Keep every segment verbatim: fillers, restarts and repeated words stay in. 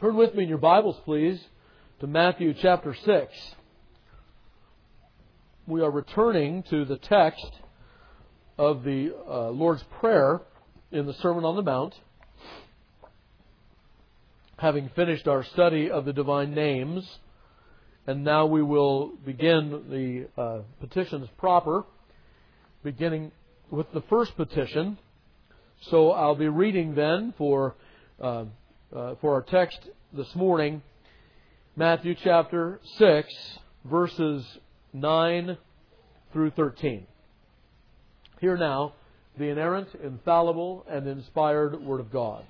Turn with me in your Bibles, please, to Matthew chapter six. We are returning to the text of the uh, Lord's Prayer in the Sermon on the Mount, having finished our study of the divine names. And now we will begin the uh, petitions proper, beginning with the first petition. So I'll be reading then for uh, uh, for our text this morning, Matthew chapter six, verses nine through thirteen. Hear now the inerrant, infallible, and inspired Word of God.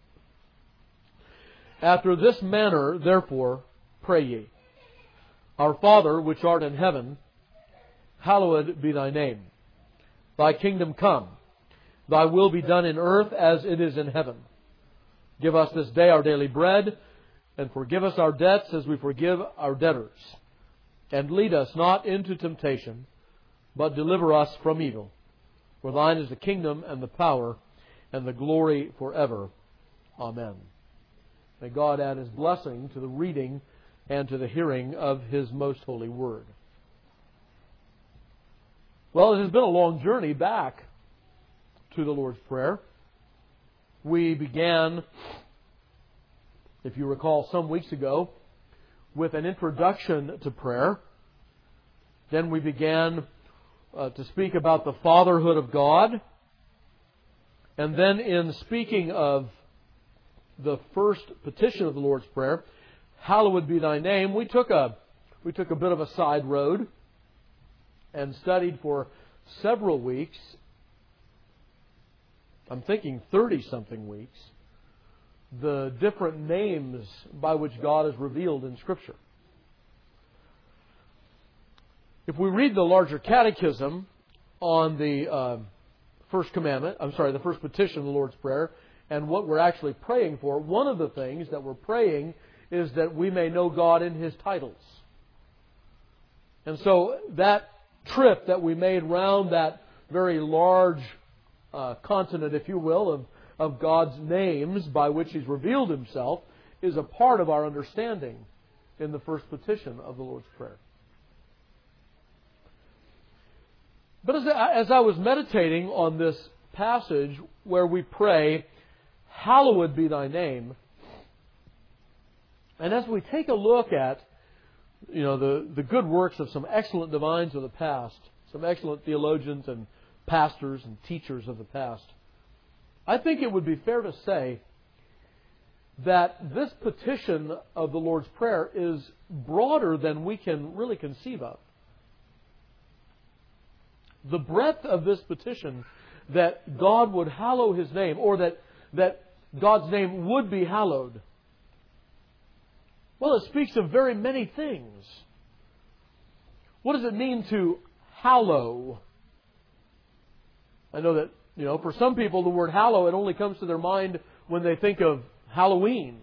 After this manner, therefore, pray ye. Our Father, which art in heaven, hallowed be thy name. Thy kingdom come. Thy will be done in earth as it is in heaven. Give us this day our daily bread, and forgive us our debts as we forgive our debtors. And lead us not into temptation, but deliver us from evil. For thine is the kingdom and the power and the glory forever. Amen. May God add His blessing to the reading and to the hearing of His most holy word. Well, it has been a long journey back to the Lord's Prayer. We began, if you recall, some weeks ago with an introduction to prayer. Then we began uh, to speak about the fatherhood of God. And then in speaking of the first petition of the Lord's Prayer, hallowed be thy name, we took a we took a bit of a side road and studied for several weeks, I'm thinking thirty-something weeks, the different names by which God is revealed in Scripture. If we read the larger catechism on the uh, first commandment, I'm sorry, the first petition of the Lord's Prayer, and what we're actually praying for, one of the things that we're praying is that we may know God in His titles. And so that trip that we made round that very large uh, continent, if you will, of, of God's names by which He's revealed Himself is a part of our understanding in the first petition of the Lord's Prayer. But as I, as I was meditating on this passage where we pray, hallowed be thy name, and as we take a look at, you know, the, the good works of some excellent divines of the past, some excellent theologians and pastors and teachers of the past, I think it would be fair to say that this petition of the Lord's Prayer is broader than we can really conceive of. The breadth of this petition, that God would hallow His name, or that, that God's name would be hallowed, well, it speaks of very many things. What does it mean to hallow? I know that, you know, for some people the word hallow, it only comes to their mind when they think of Halloween.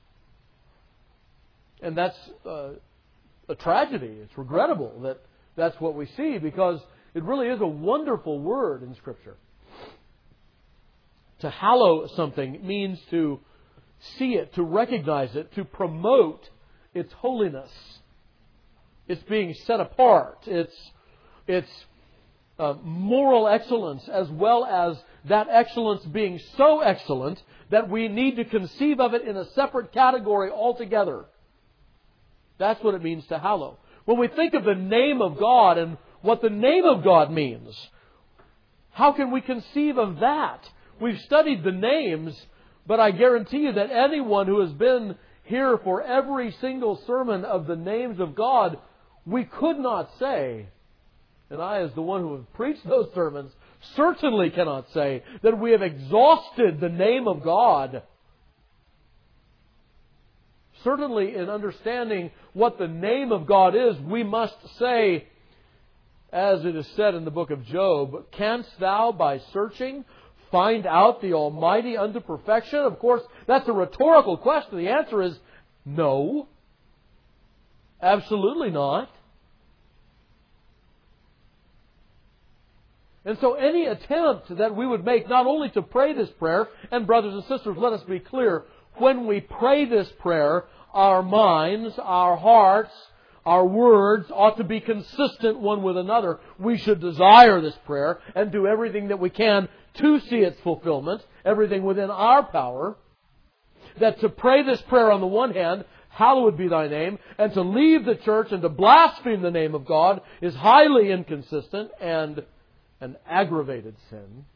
And that's uh, a tragedy. It's regrettable that that's what we see, because it really is a wonderful word in Scripture. To hallow something means to see it, to recognize it, to promote its holiness. It's being set apart. It's, it's uh, moral excellence, as well as that excellence being so excellent that we need to conceive of it in a separate category altogether. That's what it means to hallow. When we think of the name of God and what the name of God means, how can we conceive of that? We've studied the names, but I guarantee you that anyone who has been here for every single sermon of the names of God, we could not say, and I as the one who have preached those sermons, certainly cannot say that we have exhausted the name of God. Certainly in understanding what the name of God is, we must say, as it is said in the book of Job, canst thou by searching find out the Almighty unto perfection? Of course, that's a rhetorical question. The answer is no. Absolutely not. And so any attempt that we would make not only to pray this prayer, and brothers and sisters, let us be clear, when we pray this prayer, our minds, our hearts, our words ought to be consistent one with another. We should desire this prayer and do everything that we can to see its fulfillment, everything within our power. That to pray this prayer on the one hand, hallowed be thy name, and to leave the church and to blaspheme the name of God is highly inconsistent and an aggravated sin.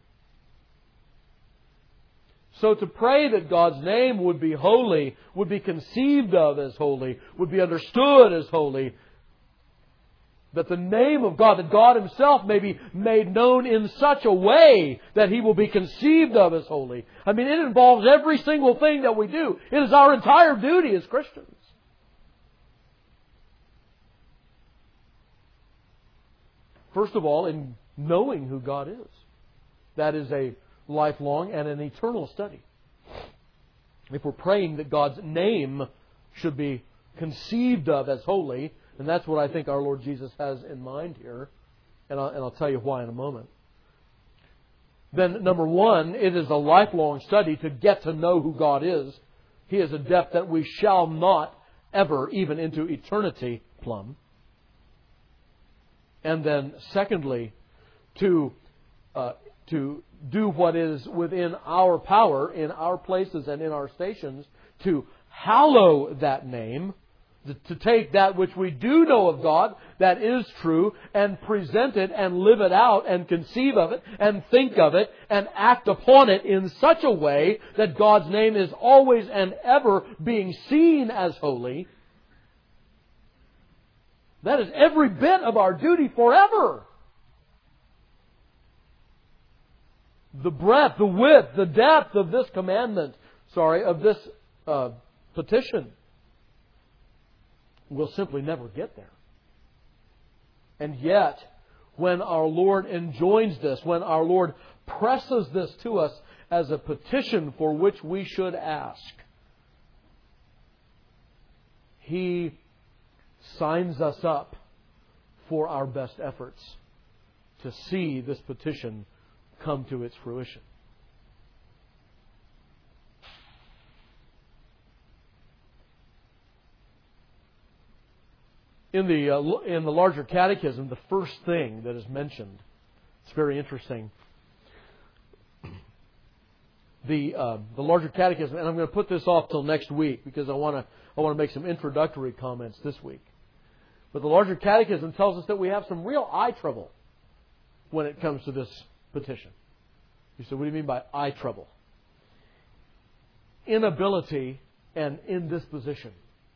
So to pray that God's name would be holy, would be conceived of as holy, would be understood as holy, that the name of God, that God Himself may be made known in such a way that He will be conceived of as holy. I mean, it involves every single thing that we do. It is our entire duty as Christians. First of all, in knowing who God is. That is a lifelong and an eternal study. If we're praying that God's name should be conceived of as holy, and that's what I think our Lord Jesus has in mind here, and I'll, and I'll tell you why in a moment. Then, number one, it is a lifelong study to get to know who God is. He is a depth that we shall not ever, even into eternity, plumb. And then, secondly, to uh, to do what is within our power, in our places and in our stations, to hallow that name, to take that which we do know of God, that is true, and present it and live it out and conceive of it and think of it and act upon it in such a way that God's name is always and ever being seen as holy. That is every bit of our duty forever. The breadth, the width, the depth of this commandment, sorry, of this uh, petition, we'll simply never get there. And yet, when our Lord enjoins this, when our Lord presses this to us as a petition for which we should ask, He signs us up for our best efforts to see this petition come to its fruition. In the uh, in the larger catechism, the first thing that is mentioned, it's very interesting. The uh, the larger catechism, and I'm going to put this off till next week because I want to I want to make some introductory comments this week. But the larger catechism tells us that we have some real eye trouble when it comes to this petition. You say, what do you mean by eye trouble? Inability and indisposition.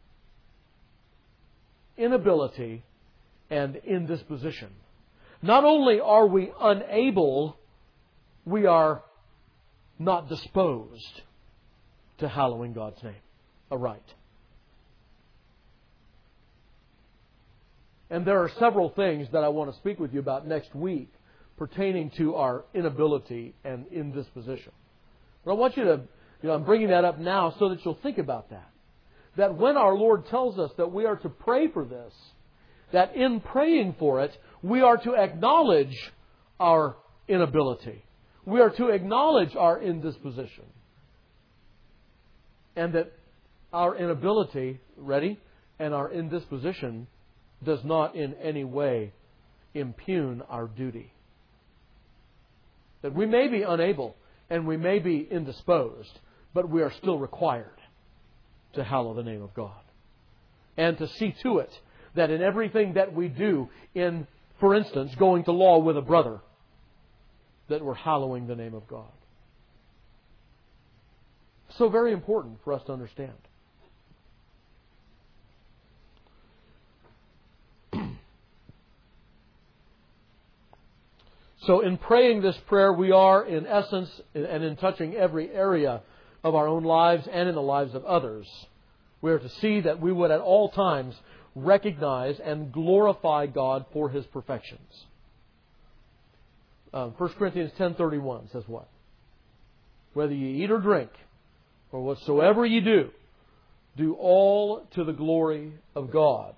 Inability and indisposition. Not only are we unable, we are not disposed to hallowing God's name aright. And there are several things that I want to speak with you about next week pertaining to our inability and indisposition. But I want you to, you know, I'm bringing that up now so that you'll think about that. That when our Lord tells us that we are to pray for this, that in praying for it, we are to acknowledge our inability. We are to acknowledge our indisposition. And that our inability, ready, and our indisposition does not in any way impugn our duty. That we may be unable and we may be indisposed, but we are still required to hallow the name of God. And to see to it that in everything that we do, in, for instance, going to law with a brother, that we're hallowing the name of God. So very important for us to understand. So in praying this prayer, we are in essence, and in touching every area of our own lives and in the lives of others, we are to see that we would at all times recognize and glorify God for His perfections. Um, First Corinthians ten thirty-one says what? Whether you eat or drink, or whatsoever you do, do all to the glory of God.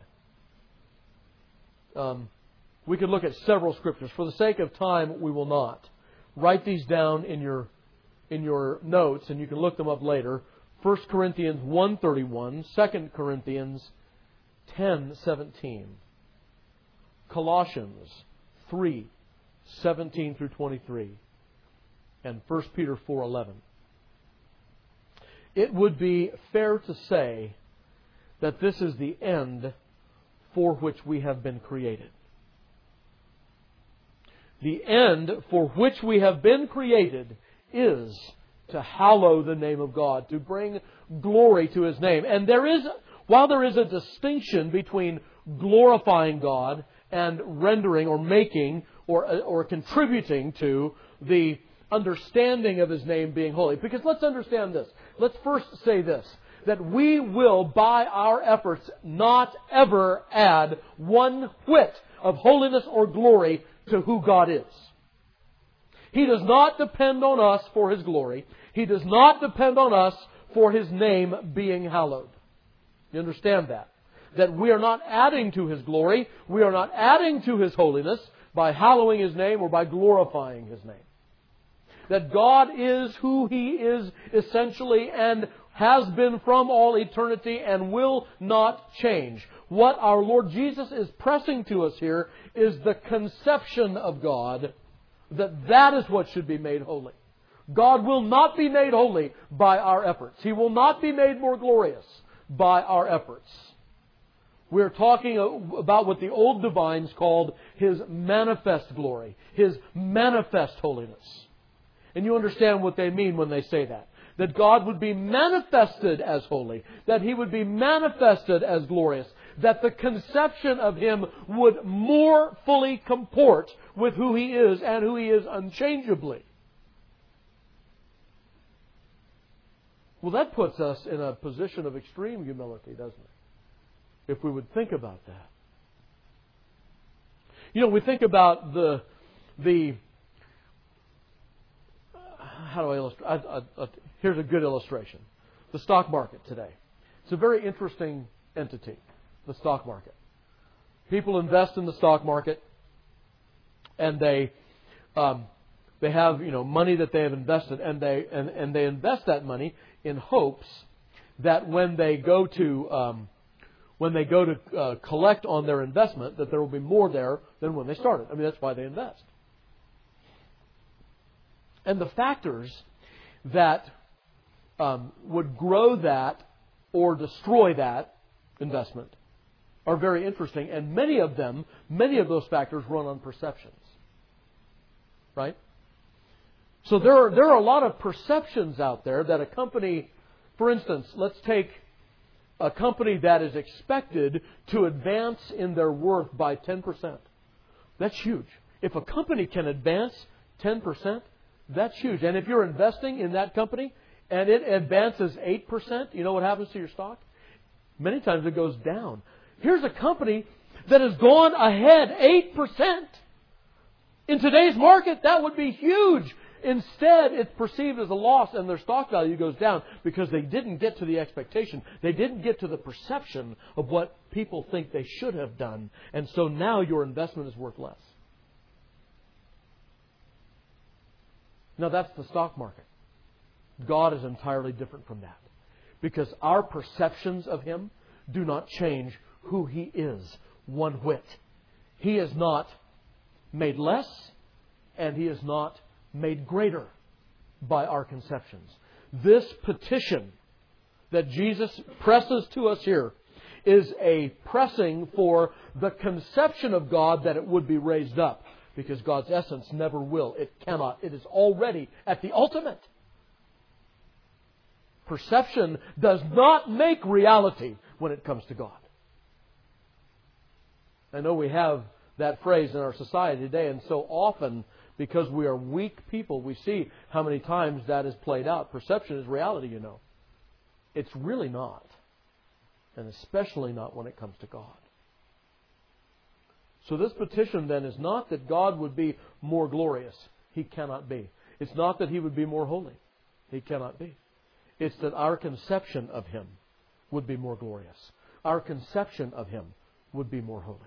Um, we could look at several scriptures. For the sake of time, we will not. Write these down in your in your notes, and you can look them up later. First Corinthians one thirty-one, Second Corinthians ten seventeen, Colossians three seventeen through twenty-three, and First Peter four eleven. It would be fair to say that this is the end for which we have been created. The end for which we have been created is to hallow the name of God, to bring glory to His name. And there is, while there is a distinction between glorifying God and rendering or making or, or contributing to the understanding of His name being holy. Because let's understand this. Let's first say this, that we will, by our efforts, not ever add one whit of holiness or glory to who God is. He does not depend on us for His glory. He does not depend on us for His name being hallowed. You understand that? That we are not adding to His glory. We are not adding to His holiness by hallowing His name or by glorifying His name. That God is who He is essentially and has been from all eternity and will not change. What our Lord Jesus is pressing to us here is the conception of God, that that is what should be made holy. God will not be made holy by our efforts. He will not be made more glorious by our efforts. We're talking about what the old divines called His manifest glory, His manifest holiness. And you understand what they mean when they say that. That God would be manifested as holy. That He would be manifested as glorious. That the conception of Him would more fully comport with who He is and who He is unchangeably. Well, that puts us in a position of extreme humility, doesn't it? If we would think about that. You know, we think about the the how do I illustrate? I, I, I, here's a good illustration. The stock market today. It's a very interesting entity, the stock market. People invest in the stock market, and they um, they have you know money that they have invested, and they and, and they invest that money in hopes that when they go to um, when they go to uh, collect on their investment, that there will be more there than when they started. I mean, that's why they invest. And the factors that um, would grow that or destroy that investment are very interesting. And many of them, many of those factors run on perceptions. Right? So there are, there are a lot of perceptions out there that a company, for instance, let's take a company that is expected to advance in their worth by ten percent. That's huge. If a company can advance ten percent, that's huge. And if you're investing in that company and it advances eight percent, you know what happens to your stock? Many times it goes down. Here's a company that has gone ahead eight percent. In today's market, that would be huge. Instead, it's perceived as a loss and their stock value goes down because they didn't get to the expectation. They didn't get to the perception of what people think they should have done. And so now your investment is worth less. Now that's the stock market. God is entirely different from that. Because our perceptions of Him do not change who He is one whit. He is not made less and He is not made greater by our conceptions. This petition that Jesus presses to us here is a pressing for the conception of God that it would be raised up. Because God's essence never will. It cannot. It is already at the ultimate. Perception does not make reality when it comes to God. I know we have that phrase in our society today, and so often, because we are weak people, we see how many times that is played out. Perception is reality, you know. It's really not. And especially not when it comes to God. So this petition then is not that God would be more glorious. He cannot be. It's not that He would be more holy. He cannot be. It's that our conception of Him would be more glorious. Our conception of Him would be more holy.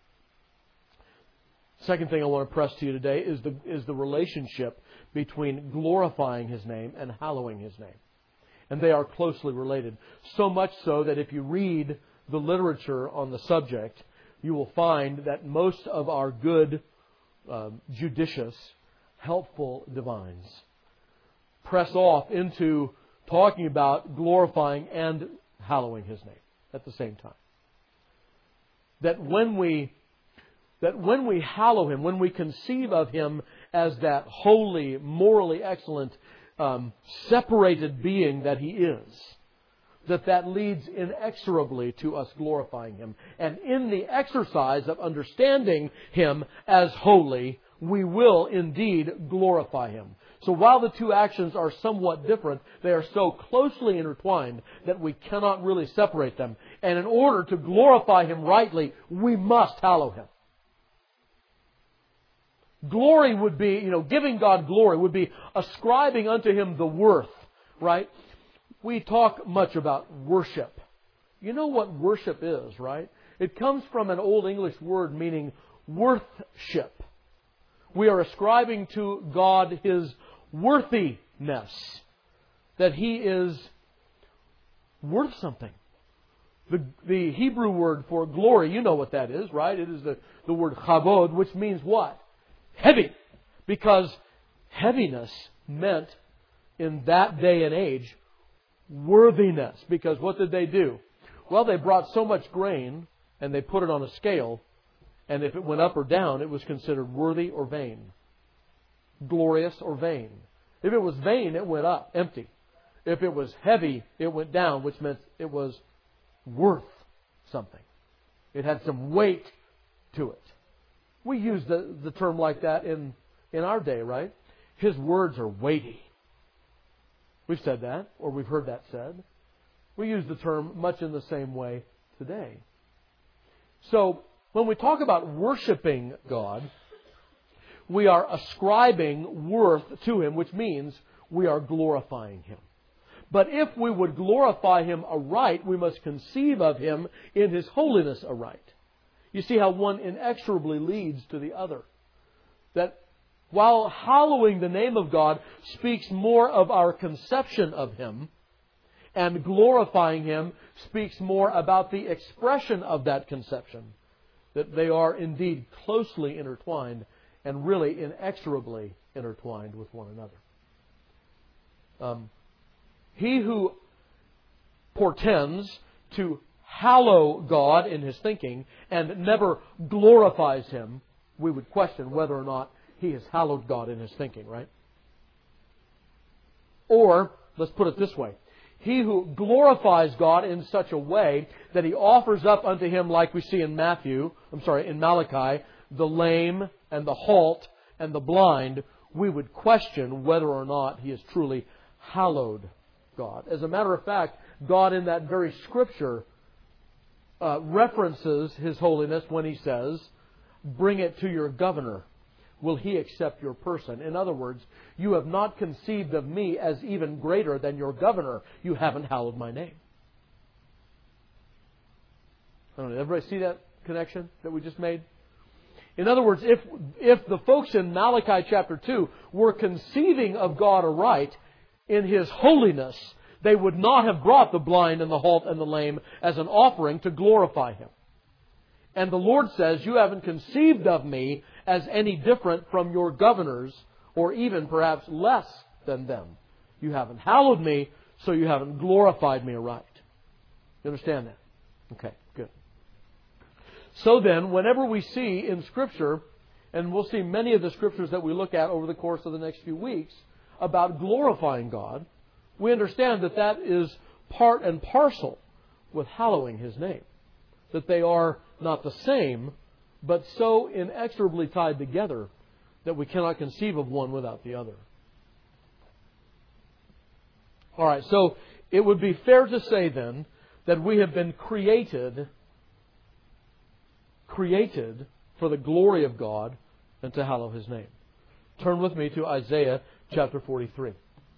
Second thing I want to press to you today is the, is the relationship between glorifying His name and hallowing His name. And they are closely related. So much so that if you read the literature on the subject, you will find that most of our good, um, judicious, helpful divines press off into talking about glorifying and hallowing His name at the same time. That when we that when we hallow Him, when we conceive of Him as that holy, morally excellent, um, separated being that He is, that that leads inexorably to us glorifying Him. And in the exercise of understanding Him as holy, we will indeed glorify Him. So while the two actions are somewhat different, they are so closely intertwined that we cannot really separate them. And in order to glorify Him rightly, we must hallow Him. Glory would be, you know, giving God glory would be ascribing unto Him the worth, right? We talk much about worship. You know what worship is, right? It comes from an Old English word meaning worthship. We are ascribing to God His worthiness, that He is worth something. The, the Hebrew word for glory, you know what that is, right? It is the, the word chavod, which means what? Heavy. Because heaviness meant in that day and age worthiness. Because what did they do? Well, they brought so much grain and they put it on a scale, and if it went up or down, it was considered worthy or vain. Glorious or vain. If it was vain, it went up, empty. If it was heavy, it went down, which meant it was worth something. It had some weight to it. We use the, the term like that in, in our day, right? His words are weighty. We've said that, or we've heard that said. We use the term much in the same way today. So, when we talk about worshiping God, we are ascribing worth to Him, which means we are glorifying Him. But if we would glorify Him aright, we must conceive of Him in His holiness aright. You see how one inexorably leads to the other. That while hallowing the name of God speaks more of our conception of Him, and glorifying Him speaks more about the expression of that conception, that they are indeed closely intertwined and really inexorably intertwined with one another. Um, he who portends to hallow God in his thinking and never glorifies Him, we would question whether or not he has hallowed God in his thinking, right? Or, let's put it this way, he who glorifies God in such a way that he offers up unto Him, like we see in Matthew, I'm sorry, in Malachi, the lame and the halt and the blind, we would question whether or not he has truly hallowed God. As a matter of fact, God in that very Scripture uh, references His holiness when He says, bring it to your governor. Will he accept your person? In other words, you have not conceived of me as even greater than your governor. You haven't hallowed my name. I don't know, everybody see that connection that we just made? In other words, if if the folks in Malachi chapter two were conceiving of God aright in His holiness, they would not have brought the blind and the halt and the lame as an offering to glorify Him. And the Lord says, you haven't conceived of me as any different from your governors, or even perhaps less than them. You haven't hallowed me, so you haven't glorified me aright. You understand that? Okay, good. So then, whenever we see in Scripture, and we'll see many of the Scriptures that we look at over the course of the next few weeks, about glorifying God, we understand that that is part and parcel with hallowing His name. That they are not the same, but so inexorably tied together that we cannot conceive of one without the other. All right, so it would be fair to say then that we have been created, created for the glory of God and to hallow His name. Turn with me to Isaiah chapter forty-three.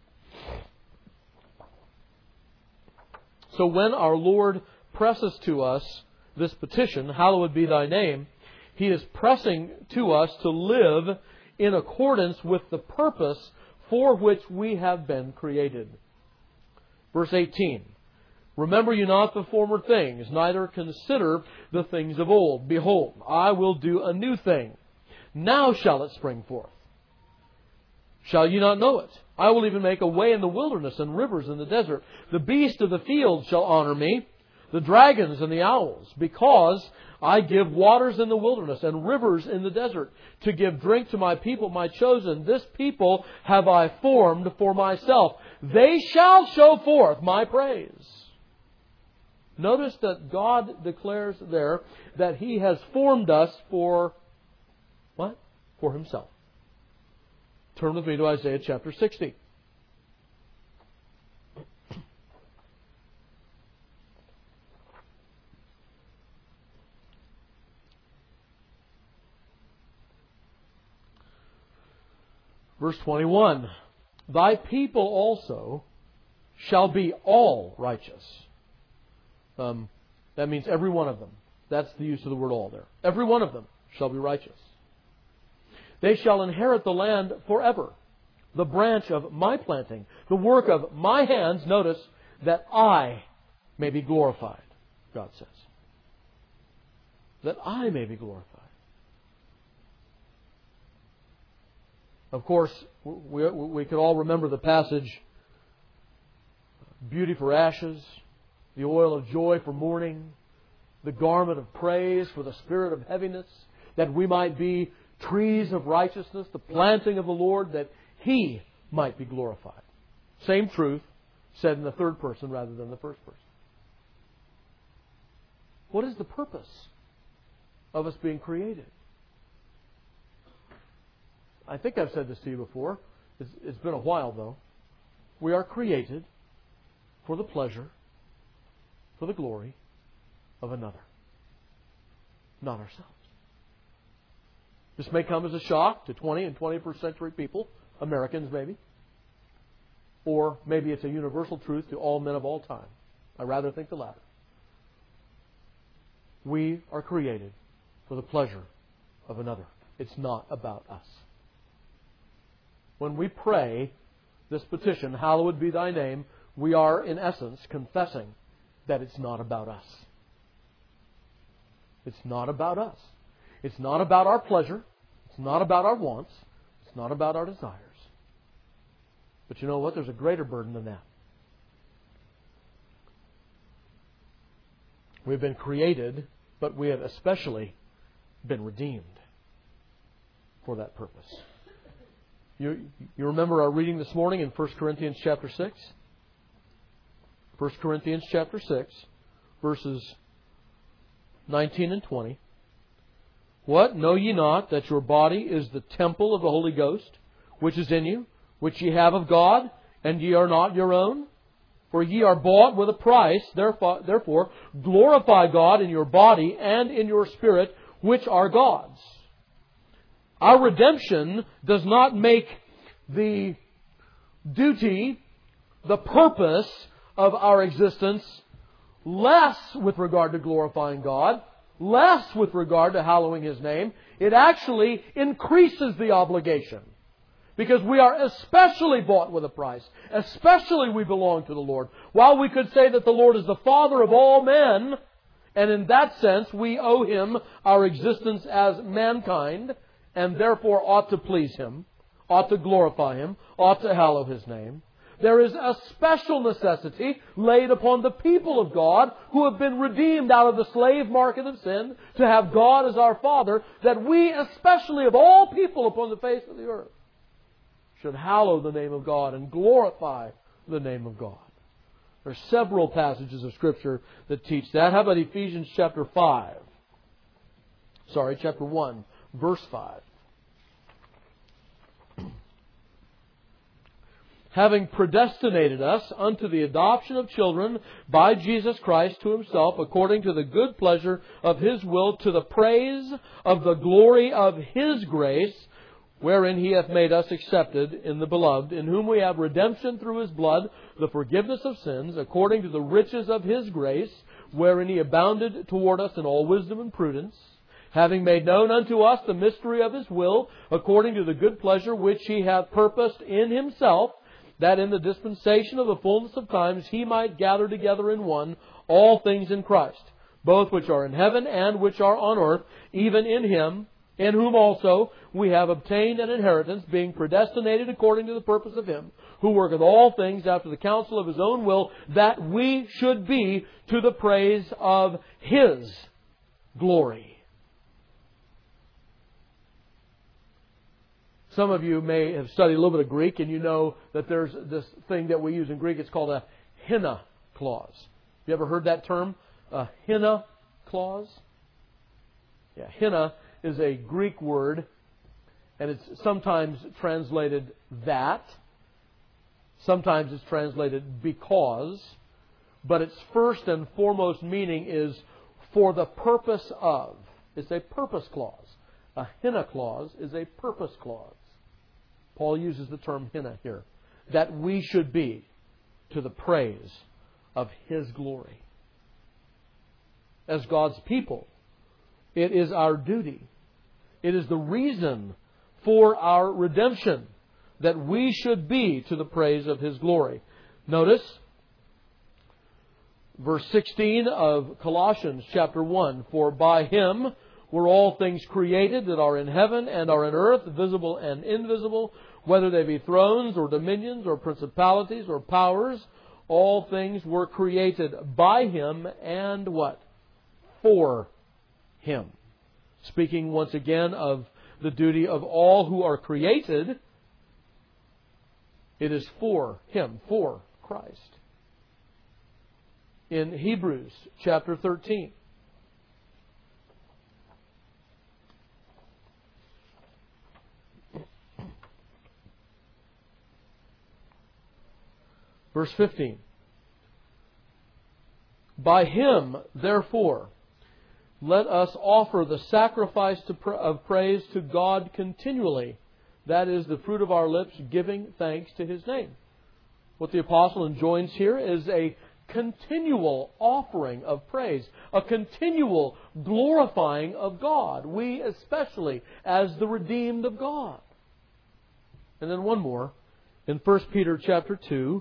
So when our Lord presses to us this petition, hallowed be thy name, He is pressing to us to live in accordance with the purpose for which we have been created. Verse eighteen. Remember you not the former things, neither consider the things of old. Behold, I will do a new thing. Now shall it spring forth. Shall you not know it? I will even make a way in the wilderness and rivers in the desert. The beasts of the field shall honor me, the dragons and the owls, because I give waters in the wilderness and rivers in the desert, to give drink to my people, my chosen. This people have I formed for myself. They shall show forth my praise. Notice that God declares there that He has formed us for what? For Himself. Turn with me to Isaiah chapter sixty. Verse twenty-one. Thy people also shall be all righteous. Um, that means every one of them. That's the use of the word all there. Every one of them shall be righteous. They shall inherit the land forever, the branch of my planting, the work of my hands, notice, that I may be glorified, God says. That I may be glorified. Of course, we, we could all remember the passage, beauty for ashes, the oil of joy for mourning, the garment of praise for the spirit of heaviness, that we might be trees of righteousness, the planting of the Lord, that He might be glorified. Same truth said in the third person rather than the first person. What is the purpose of us being created? I think I've said this to you before. It's, it's been a while though. We are created for the pleasure, for the glory of another, not ourselves. This may come as a shock to twentieth and twenty-first century people, Americans maybe, or maybe it's a universal truth to all men of all time. I rather think the latter. We are created for the pleasure of another. It's not about us. When we pray this petition, hallowed be thy name, we are in essence confessing that it's not about us. It's not about us. It's not about our pleasure. It's not about our wants. It's not about our desires. But you know what? There's a greater burden than that. We've been created, but we have especially been redeemed for that purpose. You, you remember our reading this morning in First Corinthians chapter six? First Corinthians chapter six, verses nineteen and twenty. What? Know ye not that your body is the temple of the Holy Ghost, which is in you, which ye have of God, and ye are not your own? For ye are bought with a price. Therefore, therefore glorify God in your body and in your spirit, which are God's. Our redemption does not make the duty, the purpose of our existence less with regard to glorifying God, less with regard to hallowing His name. It actually increases the obligation. Because we are especially bought with a price. Especially we belong to the Lord. While we could say that the Lord is the Father of all men, and in that sense we owe Him our existence as mankind, and therefore ought to please Him, ought to glorify Him, ought to hallow His name, there is a special necessity laid upon the people of God who have been redeemed out of the slave market of sin to have God as our Father, that we, especially of all people upon the face of the earth, should hallow the name of God and glorify the name of God. There are several passages of Scripture that teach that. How about Ephesians chapter five? Sorry, chapter one, verse five. Having predestinated us unto the adoption of children by Jesus Christ to Himself, according to the good pleasure of His will, to the praise of the glory of His grace, wherein He hath made us accepted in the Beloved, in whom we have redemption through His blood, the forgiveness of sins, according to the riches of His grace, wherein He abounded toward us in all wisdom and prudence, having made known unto us the mystery of His will, according to the good pleasure which He hath purposed in Himself, that in the dispensation of the fullness of times He might gather together in one all things in Christ, both which are in heaven and which are on earth, even in Him, in whom also we have obtained an inheritance, being predestinated according to the purpose of Him, who worketh all things after the counsel of His own will, that we should be to the praise of His glory. Some of you may have studied a little bit of Greek, and you know that there's this thing that we use in Greek. It's called a hina clause. You ever heard that term? A hina clause? Yeah, hina is a Greek word, and it's sometimes translated that. Sometimes it's translated because. But its first and foremost meaning is for the purpose of. It's a purpose clause. A hina clause is a purpose clause. Paul uses the term hina here. That we should be to the praise of His glory. As God's people, it is our duty. It is the reason for our redemption that we should be to the praise of His glory. Notice verse sixteen of Colossians chapter one. For by Him were all things created that are in heaven and are in earth, visible and invisible, whether they be thrones or dominions or principalities or powers. All things were created by Him and what? For Him. Speaking once again of the duty of all who are created, it is for Him, for Christ. In Hebrews chapter thirteen, verse fifteen. By Him, therefore, let us offer the sacrifice of praise to God continually. That is the fruit of our lips, giving thanks to His name. What the apostle enjoins here is a continual offering of praise, a continual glorifying of God. We especially as the redeemed of God. And then one more in First Peter chapter two,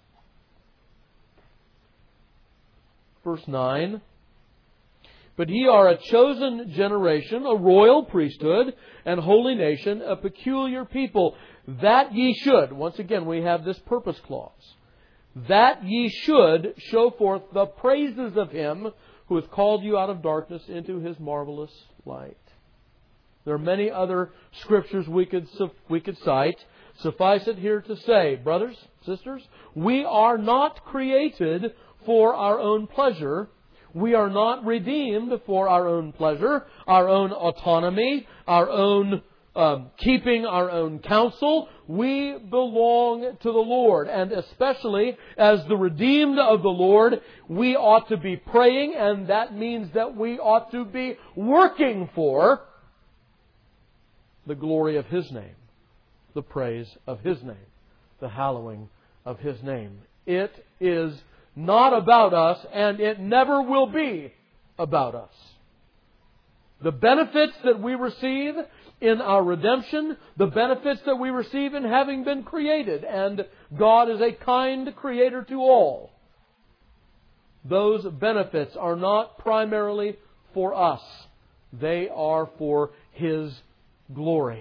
verse nine. But ye are a chosen generation, a royal priesthood, and holy nation, a peculiar people, that ye should, once again we have this purpose clause, that ye should show forth the praises of Him who hath called you out of darkness into His marvelous light. There are many other scriptures we could we could cite. Suffice it here to say, brothers, sisters, we are not created for our own pleasure. We are not redeemed for our own pleasure, our own autonomy, our own um, keeping our own counsel. We belong to the Lord. And especially as the redeemed of the Lord, we ought to be praying, and that means that we ought to be working for the glory of His name, the praise of His name, the hallowing of His name. It is not about us, and it never will be about us. The benefits that we receive in our redemption, the benefits that we receive in having been created, and God is a kind Creator to all. Those benefits are not primarily for us. They are for His glory.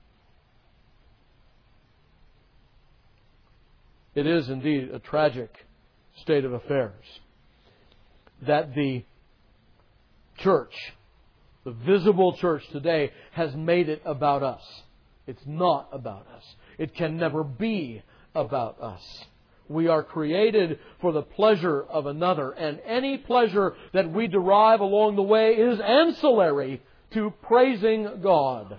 It is indeed a tragic state of affairs that the church, the visible church today, has made it about us. It's not about us. It can never be about us. We are created for the pleasure of another, and any pleasure that we derive along the way is ancillary to praising God.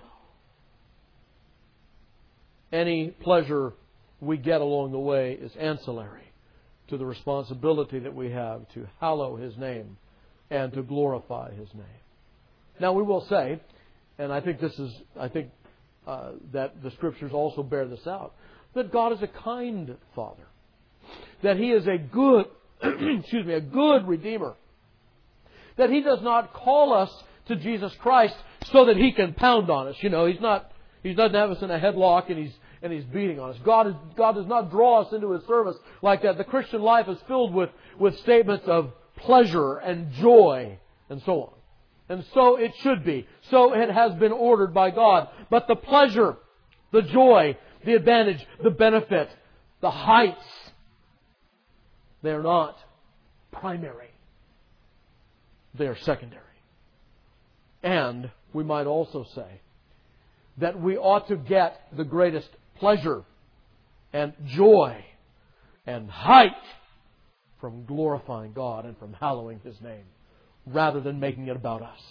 Any pleasure we get along the way is ancillary to the responsibility that we have to hallow His name and to glorify His name. Now we will say, and I think this is, I think uh, that the Scriptures also bear this out, that God is a kind Father, that He is a good, excuse me, a good Redeemer, that He does not call us to Jesus Christ so that He can pound on us. You know, He's not, He doesn't have us in a headlock and He's and He's beating on us. God, is, God does not draw us into His service like that. The Christian life is filled with, with statements of pleasure and joy and so on. And so it should be. So it has been ordered by God. But the pleasure, the joy, the advantage, the benefit, the heights, they are not primary. They are secondary. And we might also say that we ought to get the greatest pleasure and joy and height from glorifying God and from hallowing His name, rather than making it about us.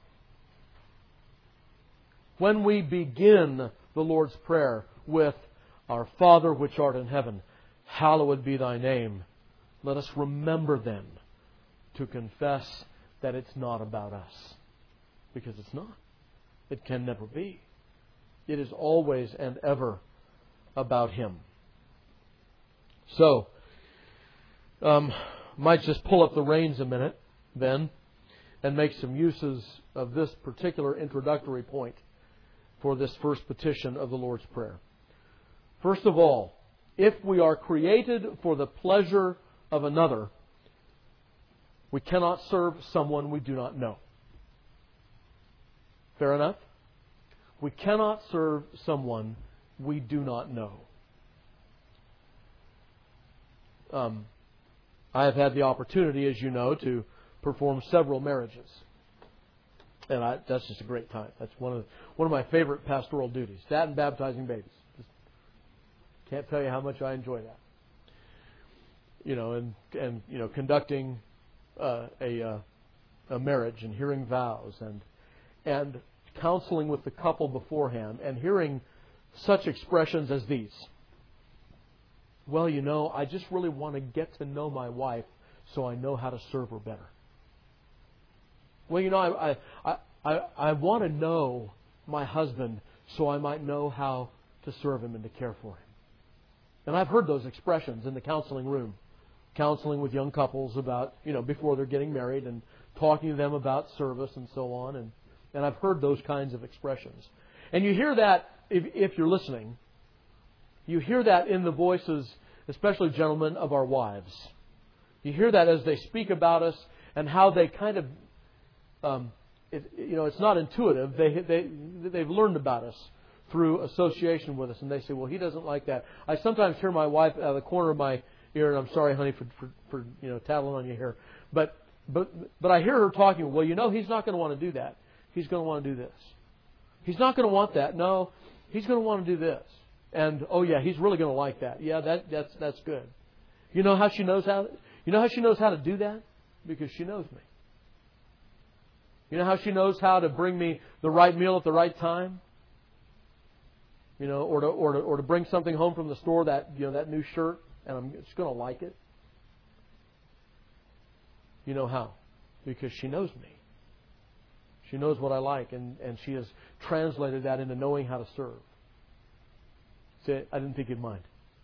When we begin the Lord's Prayer with, Our Father which art in heaven, hallowed be Thy name, let us remember then to confess that it's not about us. Because it's not. It can never be. It is always and ever about Him. So, um, might just pull up the reins a minute then and make some uses of this particular introductory point for this first petition of the Lord's Prayer. First of all, if we are created for the pleasure of another, we cannot serve someone we do not know. Fair enough? We cannot serve someone we do not know. Um, I have had the opportunity, as you know, to perform several marriages. And I, that's just a great time. That's one of the, one of my favorite pastoral duties. That and baptizing babies. Just can't tell you how much I enjoy that. You know, and and you know, conducting uh, a uh, a marriage and hearing vows and and counseling with the couple beforehand and hearing such expressions as these. Well, you know, I just really want to get to know my wife so I know how to serve her better. Well, you know, I I, I, I want to know my husband so I might know how to serve him and to care for him. And I've heard those expressions in the counseling room, counseling with young couples about, you know, before they're getting married and talking to them about service and so on. And, and I've heard those kinds of expressions. And you hear that, if, if you're listening, you hear that in the voices, especially gentlemen, of our wives. You hear that as they speak about us and how they kind of, um, it, you know, it's not intuitive. They, they, they've learned about us through association with us. And they say, well, he doesn't like that. I sometimes hear my wife out of the corner of my ear, and I'm sorry, honey, for, for, for you know, tattling on you here. But, but, but I hear her talking, well, you know, he's not going to want to do that. He's going to want to do this. He's not going to want that. No, he's going to want to do this. And, oh yeah, he's really going to like that. Yeah, that, that's, that's good. You know how she knows how, you know how she knows how to do that? Because she knows me. You know how she knows how to bring me the right meal at the right time? You know, or to, or to, or to bring something home from the store, that, you know, that new shirt, and I'm just going to like it. You know how? Because she knows me. She knows what I like, and, and she has translated that into knowing how to serve. See, I didn't think you'd mind.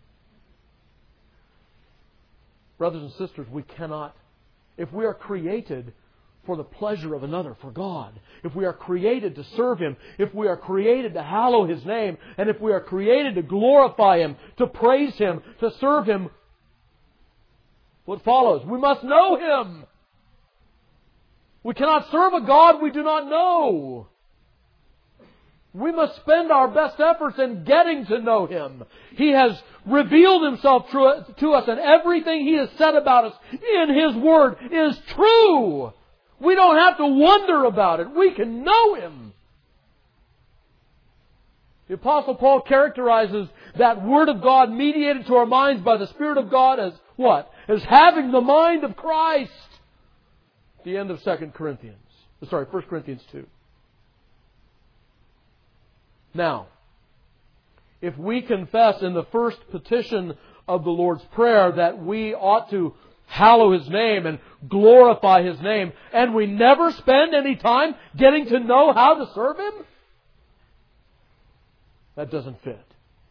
Brothers and sisters, we cannot, if we are created for the pleasure of another, for God, if we are created to serve Him, if we are created to hallow His name, and if we are created to glorify Him, to praise Him, to serve Him, what follows? We must know Him. We cannot serve a God we do not know. We must spend our best efforts in getting to know Him. He has revealed Himself to us, and everything He has said about us in His Word is true. We don't have to wonder about it. We can know Him. The Apostle Paul characterizes that Word of God mediated to our minds by the Spirit of God as what? As having the mind of Christ. The end of Second Corinthians. Sorry, First Corinthians two. Now, if we confess in the first petition of the Lord's Prayer that we ought to hallow His name and glorify His name, and we never spend any time getting to know how to serve Him, that doesn't fit.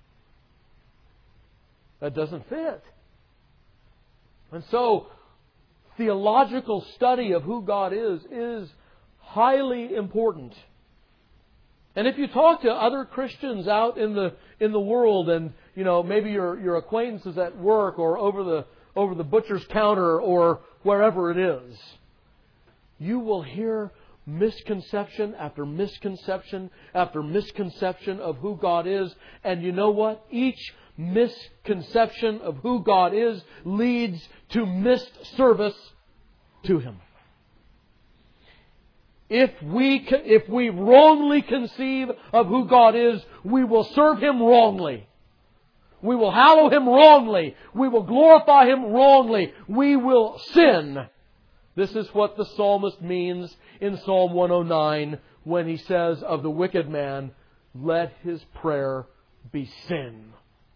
That doesn't fit. And so, theological study of who God is is highly important. And if you talk to other Christians out in the in the world, and you know maybe your your acquaintances at work or over the over the butcher's counter or wherever it is, you will hear misconception after misconception after misconception of who God is. And you know what? Each misconception of who God is leads to missed service to Him. If we if we wrongly conceive of who God is, we will serve Him wrongly. We will hallow Him wrongly. We will glorify Him wrongly. We will sin. This is what the psalmist means in Psalm one oh nine when he says of the wicked man, let his prayer be sin.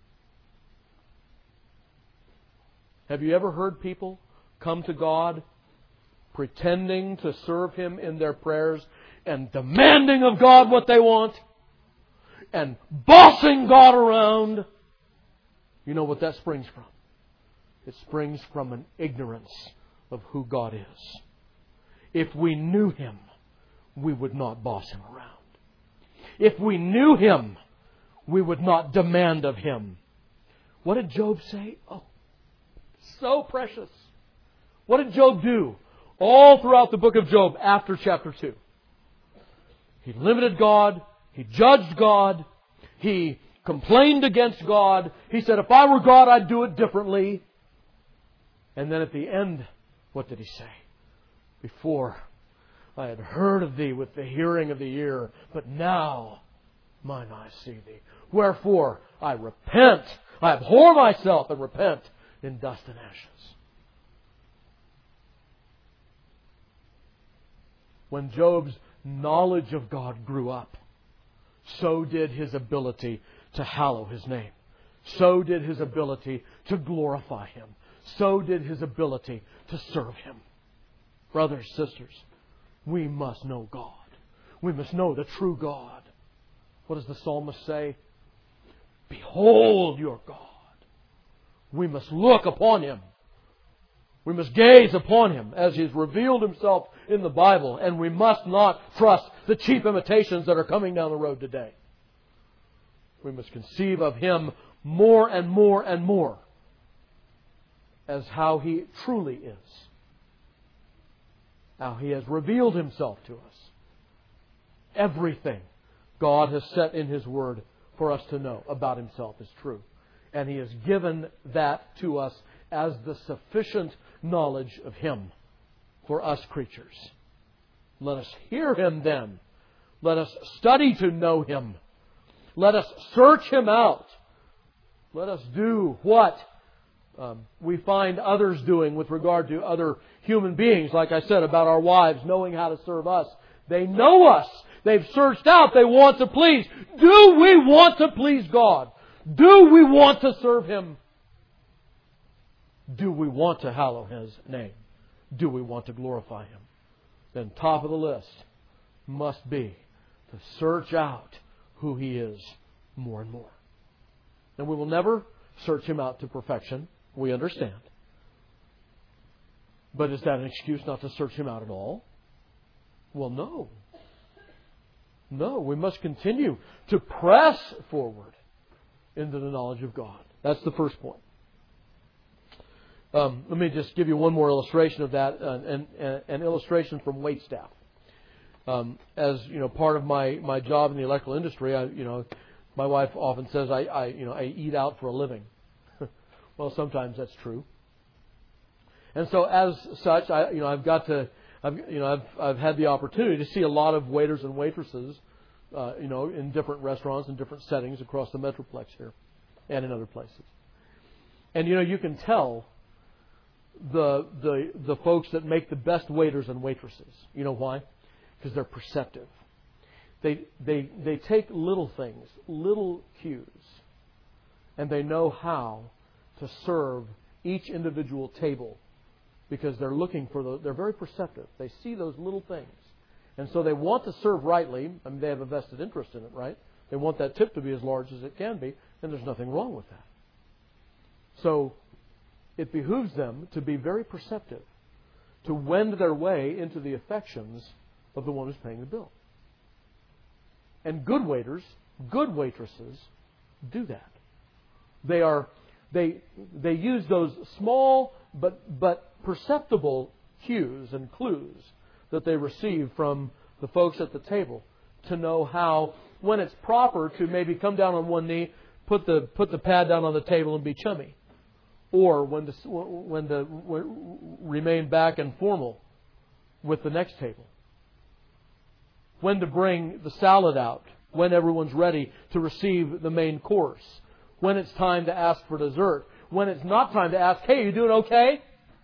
Have you ever heard people come to God pretending to serve Him in their prayers and demanding of God what they want and bossing God around? You know what that springs from? It springs from an ignorance of who God is. If we knew Him, we would not boss Him around. If we knew Him, we would not demand of Him. What did Job say? Oh, so precious. What did Job do all throughout the book of Job after chapter two? He limited God. He judged God. He complained against God. He said, if I were God, I'd do it differently. And then at the end, what did he say? Before I had heard of thee with the hearing of the ear, but now mine eyes see thee. Wherefore I repent. I abhor myself and repent in dust and ashes. When Job's knowledge of God grew up, so did his ability to hallow His name. So did his ability to glorify Him. So did his ability to serve Him. Brothers, sisters, we must know God. We must know the true God. What does the psalmist say? Behold your God. We must look upon Him. We must gaze upon Him as He has revealed Himself in the Bible. And we must not trust the cheap imitations that are coming down the road today. We must conceive of Him more and more and more as how He truly is. How He has revealed Himself to us. Everything God has set in His Word for us to know about Himself is true. And He has given that to us as the sufficient knowledge of Him for us creatures. Let us hear Him then. Let us study to know Him. Let us search Him out. Let us do what um, we find others doing with regard to other human beings. Like I said about our wives knowing how to serve us. They know us. They've searched out. They want to please. Do we want to please God? Do we want to serve Him? Do we want to hallow His name? Do we want to glorify Him? Then top of the list must be to search out who He is more and more. And we will never search Him out to perfection. We understand. But is that an excuse not to search Him out at all? Well, no. No, we must continue to press forward into the knowledge of God. That's the first point. Um, let me just give you one more illustration of that, uh, an, an illustration from waitstaff. Um, as you know, part of my, my job in the electrical industry, I, you know, my wife often says I, I you know I eat out for a living. Well, sometimes that's true. And so, as such, I you know I've got to I've you know I've I've had the opportunity to see a lot of waiters and waitresses, uh, you know, in different restaurants and different settings across the Metroplex here, and in other places. And you know, you can tell the the the folks that make the best waiters and waitresses. You know why? Because they're perceptive. They they they take little things, little cues, and they know how to serve each individual table because they're looking for those. They're very perceptive. They see those little things, and so they want to serve rightly. I mean, they have a vested interest in it, right? They want that tip to be as large as it can be, and there's nothing wrong with that. So it behooves them to be very perceptive, to wend their way into the affections of the one who's paying the bill. And good waiters, good waitresses do that. They are they they use those small but but perceptible cues and clues that they receive from the folks at the table to know how, when it's proper to maybe come down on one knee, put the put the pad down on the table and be chummy, or when to when to remain back and formal with the next table. When to bring the salad out, when everyone's ready to receive the main course. When it's time to ask for dessert. When it's not time to ask, hey, you doing okay?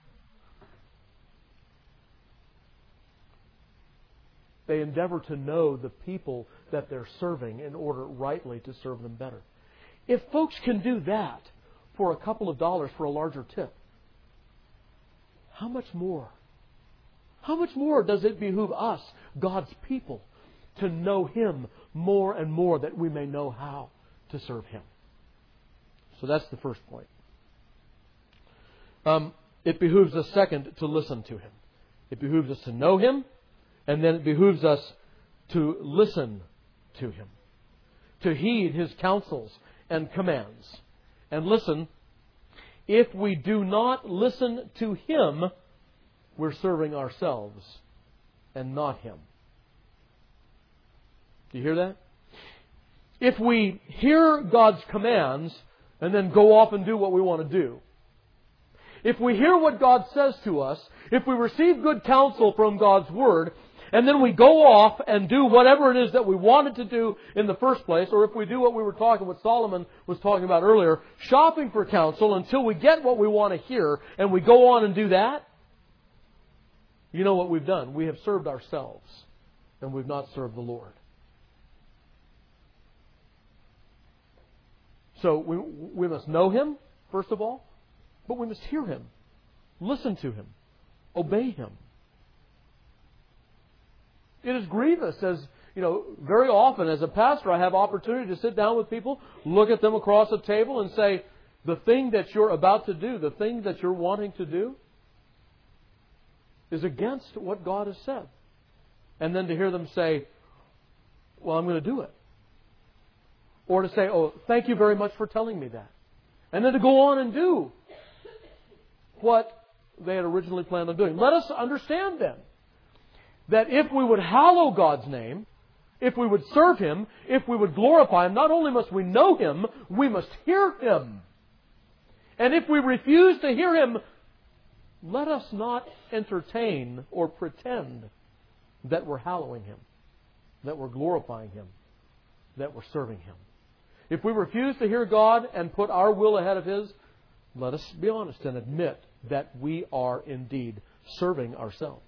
They endeavor to know the people that they're serving in order rightly to serve them better. If folks can do that for a couple of dollars for a larger tip, how much more? How much more does it behoove us, God's people, to know Him more and more, that we may know how to serve Him? So that's the first point. Um, it behooves us, second, to listen to Him. It behooves us to know Him, and then it behooves us to listen to Him, to heed His counsels and commands. And listen, if we do not listen to Him, we're serving ourselves and not Him. Do you hear that? If we hear God's commands and then go off and do what we want to do, if we hear what God says to us, if we receive good counsel from God's Word, and then we go off and do whatever it is that we wanted to do in the first place, or if we do what we were talking, what Solomon was talking about earlier, shopping for counsel until we get what we want to hear, and we go on and do that, you know what we've done? We have served ourselves, and we've not served the Lord. So we, we must know Him, first of all, but we must hear Him, listen to Him, obey Him. It is grievous, as you know, very often as a pastor I have opportunity to sit down with people, look at them across a table and say, the thing that you're about to do, the thing that you're wanting to do, is against what God has said. And then to hear them say, well, I'm going to do it. Or to say, oh, thank you very much for telling me that. And then to go on and do what they had originally planned on doing. Let us understand then that if we would hallow God's name, if we would serve Him, if we would glorify Him, not only must we know Him, we must hear Him. And if we refuse to hear Him, let us not entertain or pretend that we're hallowing Him, that we're glorifying Him, that we're serving Him. If we refuse to hear God and put our will ahead of His, let us be honest and admit that we are indeed serving ourselves.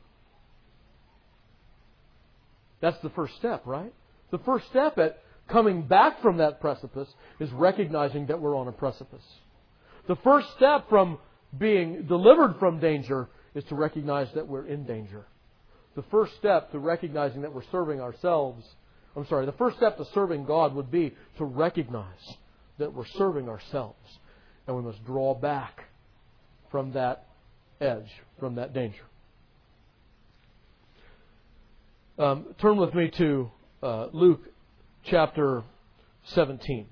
That's the first step, right? The first step at coming back from that precipice is recognizing that we're on a precipice. The first step from being delivered from danger is to recognize that we're in danger. The first step to recognizing that we're serving ourselves, I'm sorry, the first step to serving God would be to recognize that we're serving ourselves. And we must draw back from that edge, from that danger. Um, turn with me to uh, Luke chapter seventeen.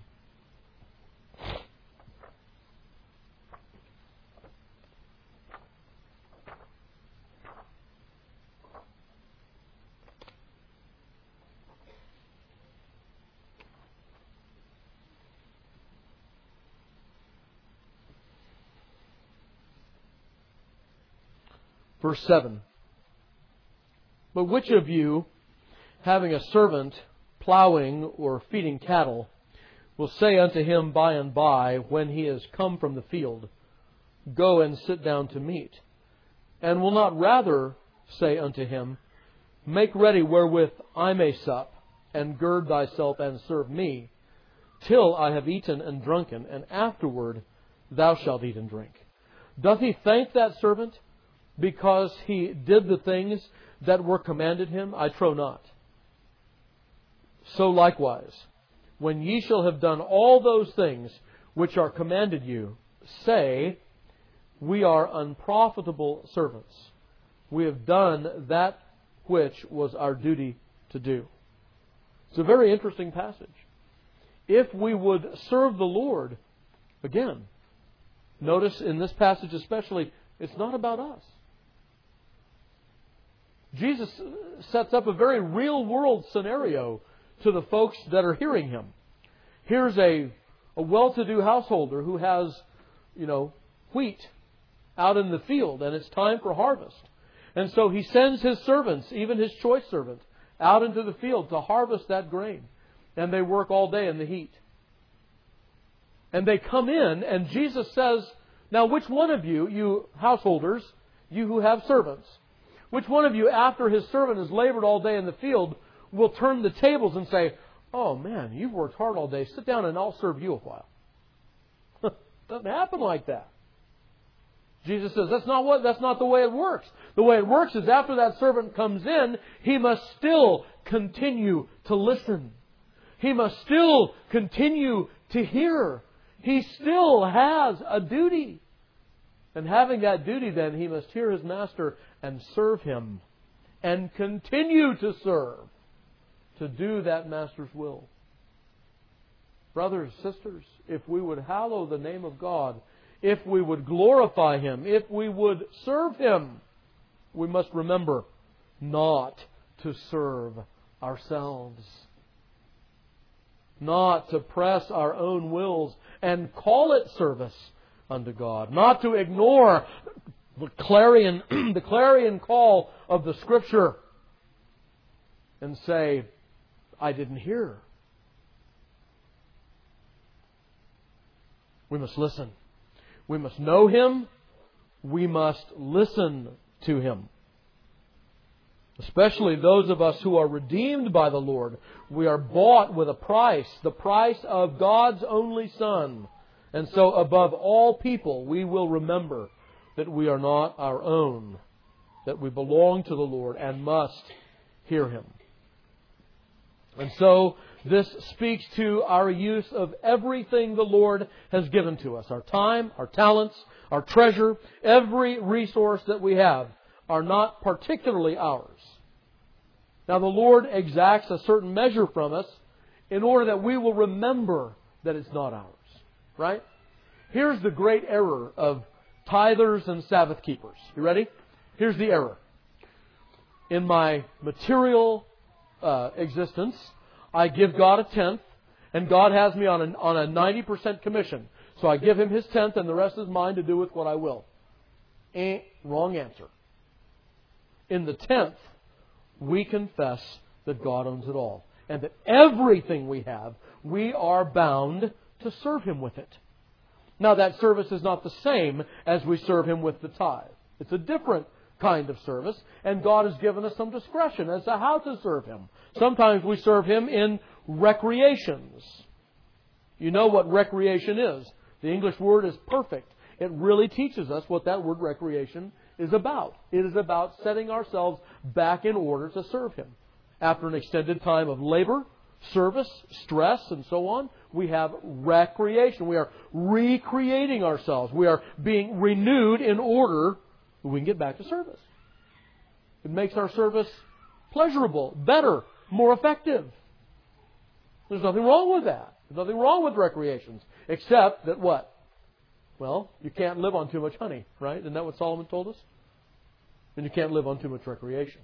Verse seven. But which of you, having a servant plowing or feeding cattle, will say unto him by and by, when he is come from the field, Go and sit down to meat? And will not rather say unto him, Make ready wherewith I may sup, and gird thyself and serve me, till I have eaten and drunken, and afterward thou shalt eat and drink? Doth he thank that servant because he did the things that were commanded him? I trow not. So likewise, when ye shall have done all those things which are commanded you, say, We are unprofitable servants. We have done that which was our duty to do. It's a very interesting passage. If we would serve the Lord, again, notice in this passage especially, it's not about us. Jesus sets up a very real-world scenario to the folks that are hearing Him. Here's a, a well-to-do householder who has, you know, wheat out in the field, and it's time for harvest. And so he sends his servants, even his choice servant, out into the field to harvest that grain. And they work all day in the heat. And they come in, and Jesus says, now which one of you, you householders, you who have servants, which one of you, after his servant has labored all day in the field, will turn the tables and say, oh man, you've worked hard all day, sit down and I'll serve you a while. Doesn't happen like that. Jesus says that's not what that's not the way it works. The way it works is after that servant comes in, he must still continue to listen. He must still continue to hear. He still has a duty. And having that duty, then, he must hear his master and serve him. And continue to serve. To do that master's will. Brothers, sisters, if we would hallow the name of God, if we would glorify Him, if we would serve Him, we must remember not to serve ourselves. Not to press our own wills and call it service unto God. Not to ignore the clarion, the clarion call of the Scripture and say, I didn't hear. We must listen. We must know Him. We must listen to Him. Especially those of us who are redeemed by the Lord. We are bought with a price, the price of God's only Son. And so above all people, we will remember that we are not our own, that we belong to the Lord and must hear Him. And so this speaks to our use of everything the Lord has given to us. Our time, our talents, our treasure, every resource that we have are not particularly ours. Now the Lord exacts a certain measure from us in order that we will remember that it's not ours. Right? Here's the great error of tithers and Sabbath keepers. You ready? Here's the error. In my material uh, existence, I give God a tenth, and God has me on a, on a ninety percent commission. So I give Him His tenth, and the rest is mine to do with what I will. Eh, wrong answer. In the tenth, we confess that God owns it all. And that everything we have, we are bound to serve Him with it. Now that service is not the same as we serve Him with the tithe. It's a different kind of service, and God has given us some discretion as to how to serve Him. Sometimes we serve Him in recreations. You know what recreation is. The English word is perfect. It really teaches us what that word recreation is about. It is about setting ourselves back in order to serve Him. After an extended time of labor, service, stress, and so on, we have recreation. We are recreating ourselves. We are being renewed in order that we can get back to service. It makes our service pleasurable, better, more effective. There's nothing wrong with that. There's nothing wrong with recreations. Except that what? Well, you can't live on too much honey, right? Isn't that what Solomon told us? And you can't live on too much recreation.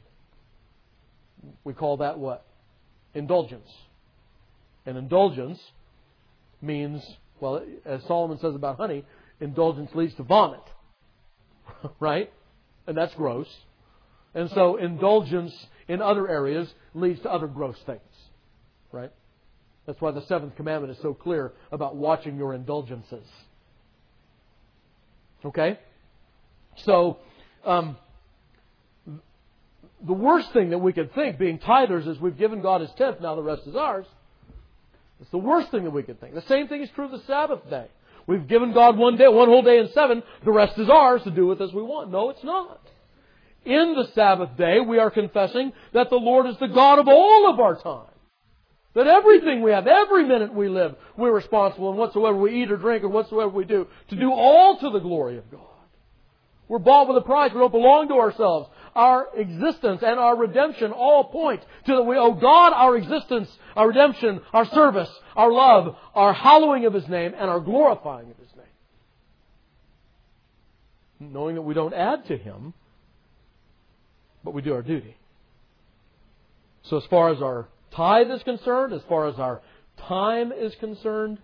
We call that what? Indulgence. And indulgence means, well, as Solomon says about honey, indulgence leads to vomit. Right? And that's gross. And so indulgence in other areas leads to other gross things. Right? That's why the seventh commandment is so clear about watching your indulgences. Okay? So, um, the worst thing that we could think, being tithers, is we've given God His tenth, now the rest is ours. It's the worst thing that we could think. The same thing is true of the Sabbath day. We've given God one day, one whole day in seven. The rest is ours to do with as we want. No, it's not. In the Sabbath day, we are confessing that the Lord is the God of all of our time. That everything we have, every minute we live, we're responsible in whatsoever we eat or drink or whatsoever we do, to do all to the glory of God. We're bought with a price. We don't belong to ourselves. our existence and our redemption all point to that we owe God our existence, our redemption, our service, our love, our hallowing of His name, and our glorifying of His name. Knowing that we don't add to Him, but we do our duty. So as far as our tithe is concerned, as far as our time is concerned,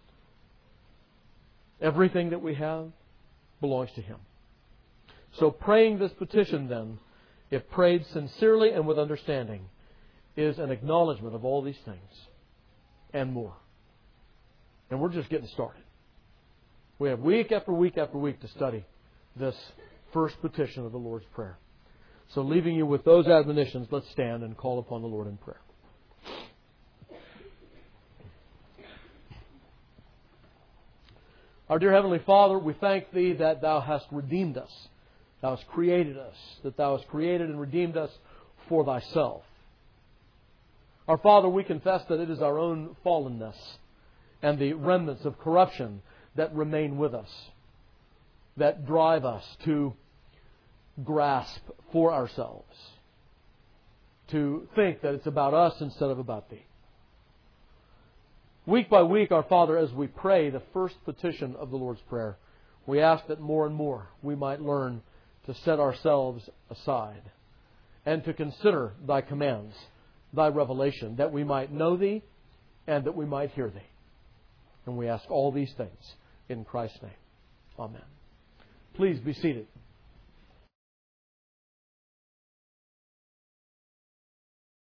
everything that we have belongs to Him. So praying this petition then, if prayed sincerely and with understanding, is an acknowledgement of all these things and more. And we're just getting started. We have week after week after week to study this first petition of the Lord's Prayer. So leaving you with those admonitions, let's stand and call upon the Lord in prayer. Our dear Heavenly Father, we thank Thee that Thou hast redeemed us. Thou hast created us. That Thou hast created and redeemed us for Thyself. Our Father, we confess that it is our own fallenness and the remnants of corruption that remain with us, that drive us to grasp for ourselves, to think that it's about us instead of about Thee. Week by week, our Father, as we pray the first petition of the Lord's Prayer, we ask that more and more we might learn to set ourselves aside and to consider Thy commands, Thy revelation, that we might know Thee and that we might hear Thee. And we ask all these things in Christ's name. Amen. Please be seated.